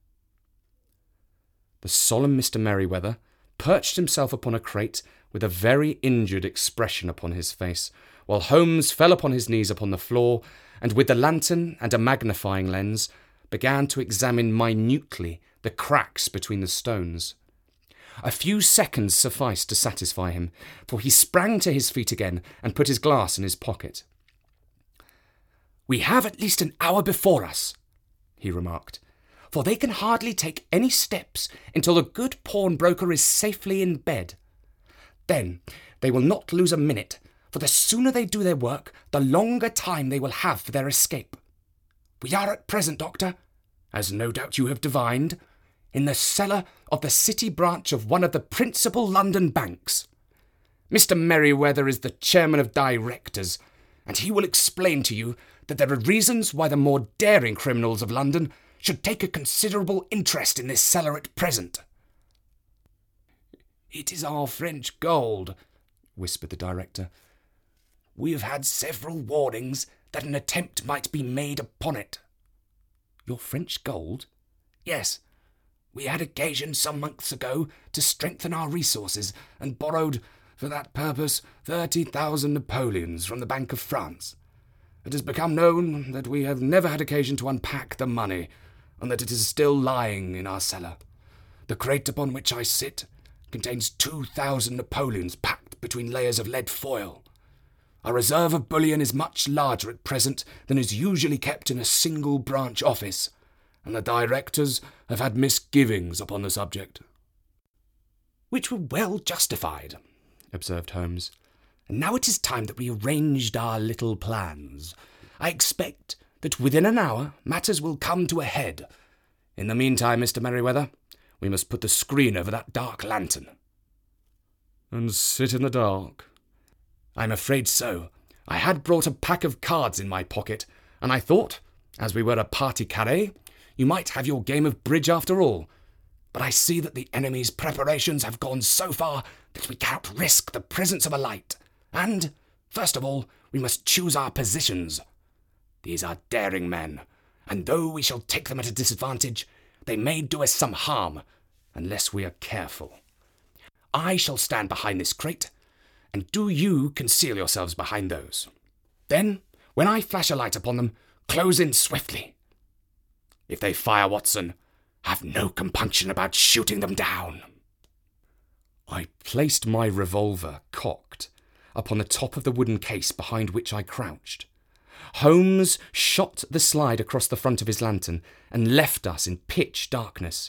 The solemn Mister Merryweather perched himself upon a crate with a very injured expression upon his face, while Holmes fell upon his knees upon the floor, and with the lantern and a magnifying lens began to examine minutely the cracks between the stones. A few seconds sufficed to satisfy him, for he sprang to his feet again and put his glass in his pocket. "We have at least an hour before us," he remarked, "for they can hardly take any steps until the good pawnbroker is safely in bed. Then they will not lose a minute, for the sooner they do their work, the longer time they will have for their escape. We are at present, Doctor, as no doubt you have divined, in the cellar of the city branch of one of the principal London banks. Mister Merryweather is the chairman of directors, and he will explain to you that there are reasons why the more daring criminals of London should take a considerable interest in this cellar at present." "It is our French gold," whispered the director. "We have had several warnings that an attempt might be made upon it." "Your French gold?" "Yes. We had occasion some months ago to strengthen our resources, and borrowed, for that purpose, thirty thousand Napoleons from the Bank of France. It has become known that we have never had occasion to unpack the money, and that it is still lying in our cellar. The crate upon which I sit contains two thousand Napoleons packed between layers of lead foil. Our reserve of bullion is much larger at present than is usually kept in a single branch office, and the directors have had misgivings upon the subject." "Which were well justified," observed Holmes. "And now it is time that we arranged our little plans. I expect that within an hour matters will come to a head. In the meantime, Mister Merryweather, we must put the screen over that dark lantern." "And sit in the dark?" "I'm afraid so. I had brought a pack of cards in my pocket, and I thought, as we were a partie carré, you might have your game of bridge after all. But I see that the enemy's preparations have gone so far that we cannot risk the presence of a light, and, first of all, we must choose our positions. These are daring men, and though we shall take them at a disadvantage, they may do us some harm, unless we are careful. I shall stand behind this crate, and do you conceal yourselves behind those. Then, when I flash a light upon them, close in swiftly. If they fire, Watson, have no compunction about shooting them down." I placed my revolver, cocked, upon the top of the wooden case behind which I crouched. Holmes shot the slide across the front of his lantern and left us in pitch darkness.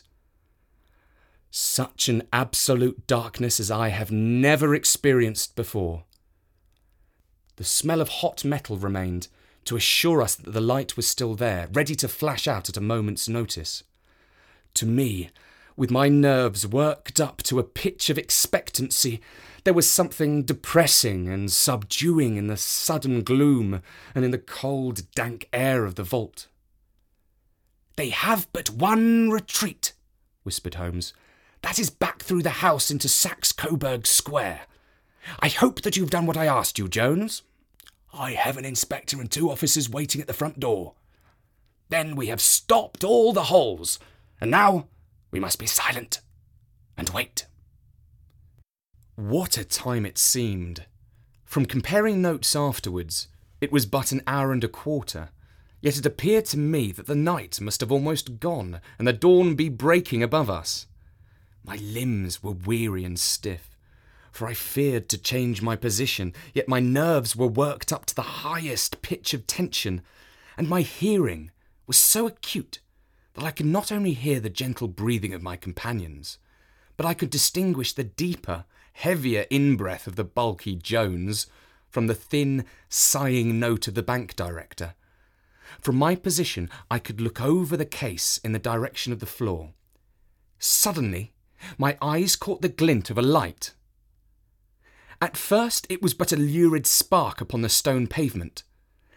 Such an absolute darkness as I have never experienced before. The smell of hot metal remained to assure us that the light was still there, ready to flash out at a moment's notice. To me, with my nerves worked up to a pitch of expectancy, there was something depressing and subduing in the sudden gloom and in the cold, dank air of the vault. "They have but one retreat," whispered Holmes. "That is back through the house into Saxe-Coburg Square. I hope that you've done what I asked you, Jones." "I have an inspector and two officers waiting at the front door." "Then we have stopped all the holes, and now we must be silent and wait." What a time it seemed! From comparing notes afterwards, it was but an hour and a quarter, yet it appeared to me that the night must have almost gone, and the dawn be breaking above us. My limbs were weary and stiff, for I feared to change my position, yet my nerves were worked up to the highest pitch of tension, and my hearing was so acute that I could not only hear the gentle breathing of my companions, but I could distinguish the deeper, heavier in-breath of the bulky Jones from the thin, sighing note of the bank director. From my position, I could look over the case in the direction of the floor. Suddenly, my eyes caught the glint of a light. At first, it was but a lurid spark upon the stone pavement.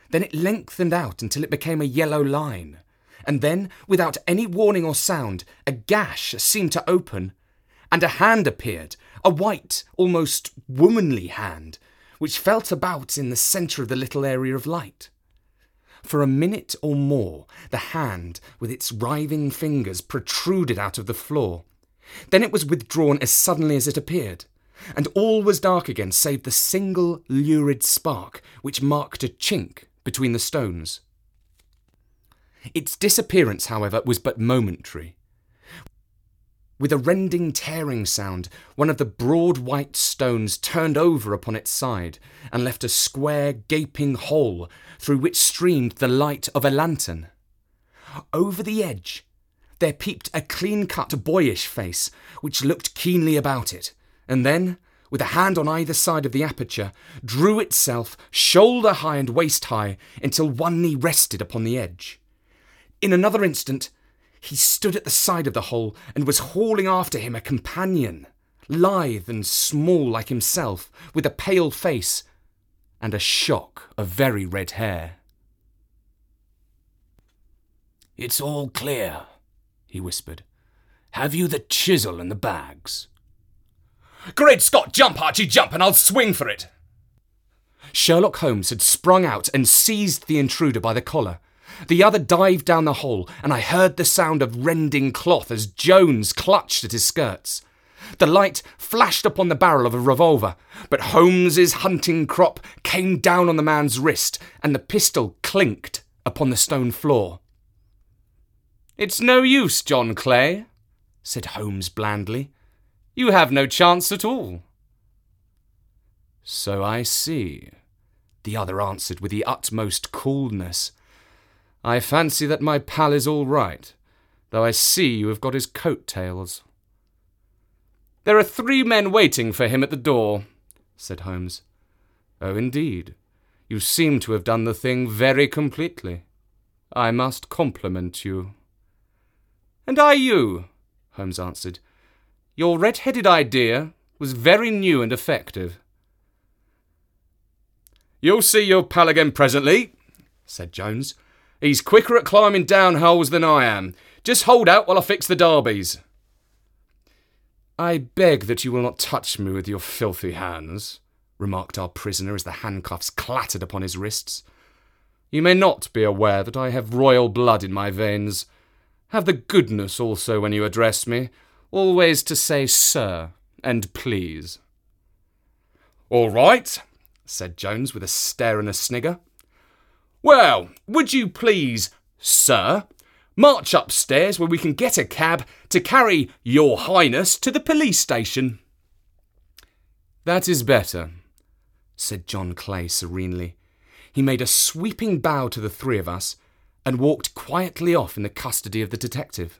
Then it lengthened out until it became a yellow line. And then, without any warning or sound, a gash seemed to open, and a hand appeared, a white, almost womanly hand, which felt about in the centre of the little area of light. For a minute or more, the hand, with its writhing fingers, protruded out of the floor. Then it was withdrawn as suddenly as it appeared, and all was dark again save the single lurid spark which marked a chink between the stones. Its disappearance, however, was but momentary. With a rending, tearing sound, one of the broad white stones turned over upon its side and left a square, gaping hole through which streamed the light of a lantern. Over the edge there peeped a clean-cut, boyish face, which looked keenly about it, and then, with a hand on either side of the aperture, drew itself shoulder-high and waist-high until one knee rested upon the edge. In another instant, he stood at the side of the hole and was hauling after him a companion, lithe and small like himself, with a pale face and a shock of very red hair. "It's all clear," he whispered. "Have you the chisel and the bags?" "Great Scott, jump, Archie, jump, and I'll swing for it!" Sherlock Holmes had sprung out and seized the intruder by the collar. The other dived down the hole, and I heard the sound of rending cloth as Jones clutched at his skirts. The light flashed upon the barrel of a revolver, but Holmes's hunting crop came down on the man's wrist, and the pistol clinked upon the stone floor. "It's no use, John Clay," said Holmes blandly. "You have no chance at all." "So I see," the other answered with the utmost coolness. "I fancy that my pal is all right, though I see you have got his coat-tails." "There are three men waiting for him at the door," said Holmes. "Oh, indeed. You seem to have done the thing very completely. I must compliment you." "And I you," Holmes answered. "Your red-headed idea was very new and effective." "You'll see your pal again presently," said Jones. "He's quicker at climbing down holes than I am. Just hold out while I fix the derbies." "I beg that you will not touch me with your filthy hands," remarked our prisoner as the handcuffs clattered upon his wrists. "You may not be aware that I have royal blood in my veins. Have the goodness also, when you address me, always to say sir and please." "All right," said Jones with a stare and a snigger. "Well, would you please, sir, march upstairs where we can get a cab to carry your highness to the police station?" "That is better," said John Clay serenely. He made a sweeping bow to the three of us and walked quietly off in the custody of the detective.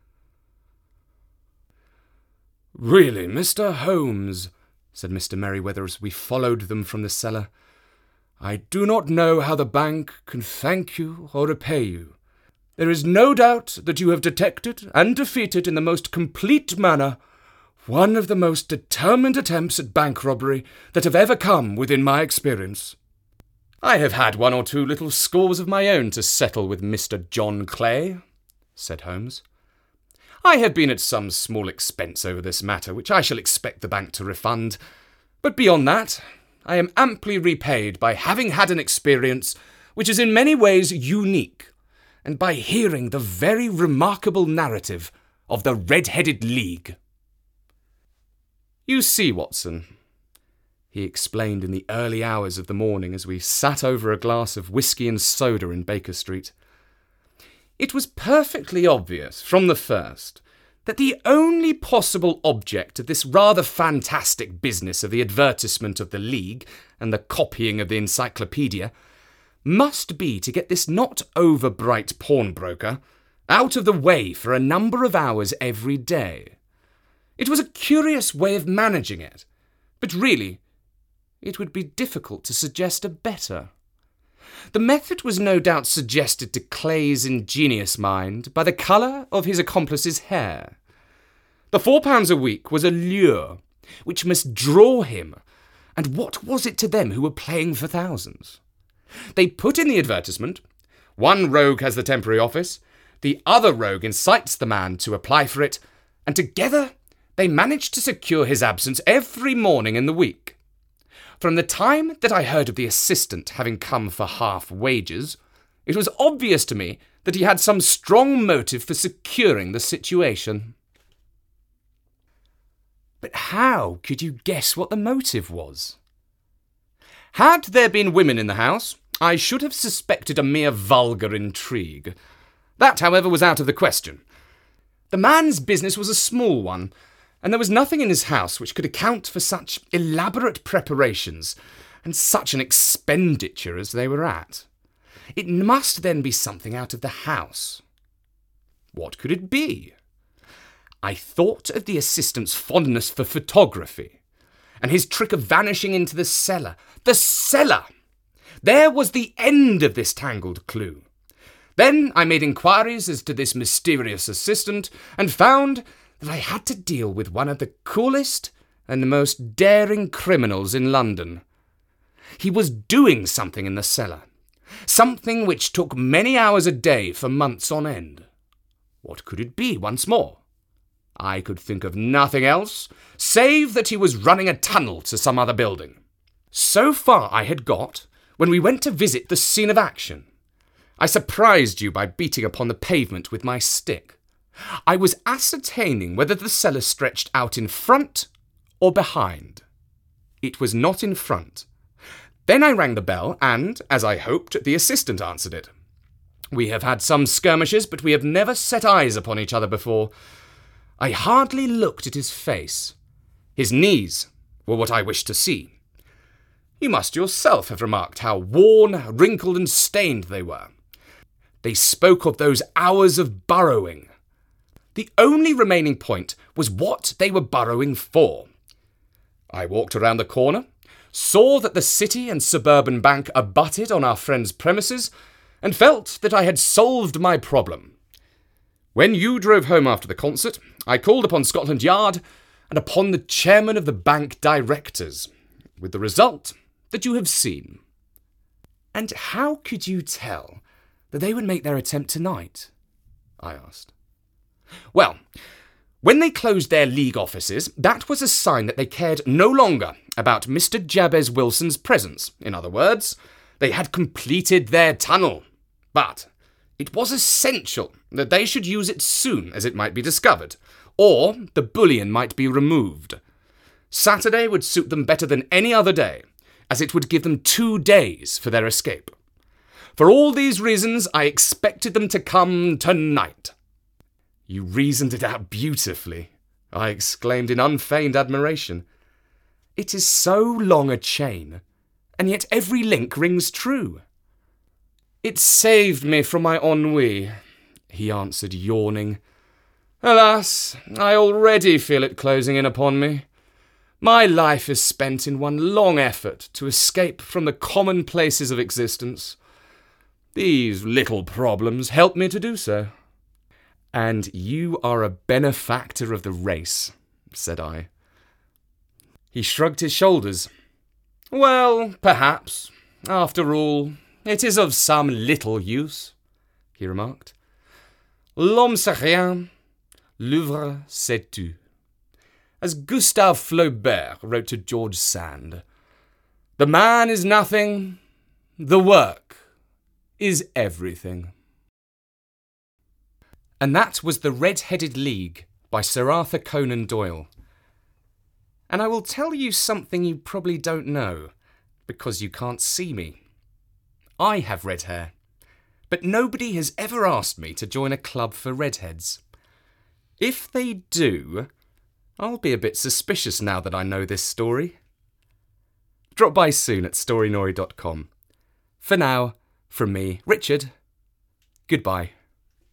"Really, Mister Holmes," said Mister Merryweather as we followed them from the cellar, "I do not know how the bank can thank you or repay you. There is no doubt that you have detected and defeated in the most complete manner one of the most determined attempts at bank robbery that have ever come within my experience." "I have had one or two little scores of my own to settle with Mister John Clay," said Holmes. "I have been at some small expense over this matter, which I shall expect the bank to refund. But beyond that, I am amply repaid by having had an experience which is in many ways unique, and by hearing the very remarkable narrative of the Red-Headed League." "You see, Watson," he explained in the early hours of the morning as we sat over a glass of whisky and soda in Baker Street, "it was perfectly obvious from the first that the only possible object of this rather fantastic business of the advertisement of the League and the copying of the encyclopedia must be to get this not over-bright pawnbroker out of the way for a number of hours every day. It was a curious way of managing it, but really, it would be difficult to suggest a better. The method was no doubt suggested to Clay's ingenious mind by the colour of his accomplice's hair. The four pounds a week was a lure which must draw him, and what was it to them who were playing for thousands? They put in the advertisement. One rogue has the temporary office, the other rogue incites the man to apply for it, and together they manage to secure his absence every morning in the week. From the time that I heard of the assistant having come for half wages, it was obvious to me that he had some strong motive for securing the situation. But how could you guess what the motive was? Had there been women in the house, I should have suspected a mere vulgar intrigue. That, however, was out of the question. The man's business was a small one, and there was nothing in his house which could account for such elaborate preparations and such an expenditure as they were at. It must then be something out of the house. What could it be? I thought of the assistant's fondness for photography, and his trick of vanishing into the cellar. The cellar! There was the end of this tangled clue. Then I made inquiries as to this mysterious assistant, and found that I had to deal with one of the coolest and most daring criminals in London. He was doing something in the cellar, something which took many hours a day for months on end. What could it be once more? I could think of nothing else, save that he was running a tunnel to some other building. So far I had got when we went to visit the scene of action. I surprised you by beating upon the pavement with my stick. I was ascertaining whether the cellar stretched out in front or behind. It was not in front. Then I rang the bell, and, as I hoped, the assistant answered it. We have had some skirmishes, but we have never set eyes upon each other before. I hardly looked at his face. His knees were what I wished to see. You must yourself have remarked how worn, wrinkled, and stained they were. They spoke of those hours of burrowing. The only remaining point was what they were burrowing for. I walked around the corner, saw that the City and Suburban Bank abutted on our friend's premises, and felt that I had solved my problem. When you drove home after the concert, I called upon Scotland Yard and upon the chairman of the bank directors, with the result that you have seen. And how could you tell that they would make their attempt tonight? I asked. Well, when they closed their league offices, that was a sign that they cared no longer about Mister Jabez Wilson's presence. In other words, they had completed their tunnel. But it was essential that they should use it soon as it might be discovered, or the bullion might be removed. Saturday would suit them better than any other day, as it would give them two days for their escape. For all these reasons, I expected them to come tonight. You reasoned it out beautifully, I exclaimed in unfeigned admiration. It is so long a chain, and yet every link rings true. It saved me from my ennui, he answered, yawning. Alas, I already feel it closing in upon me. My life is spent in one long effort to escape from the commonplaces of existence. These little problems help me to do so. And you are a benefactor of the race, said I. He shrugged his shoulders. Well, perhaps. After all, it is of some little use, he remarked. L'homme c'est rien, l'œuvre c'est tout. As Gustave Flaubert wrote to George Sand, the man is nothing, the work is everything. And that was The Red-Headed League by Sir Arthur Conan Doyle. And I will tell you something you probably don't know, because you can't see me. I have red hair, but nobody has ever asked me to join a club for redheads. If they do, I'll be a bit suspicious now that I know this story. Drop by soon at storynory dot com. For now, from me, Richard, goodbye.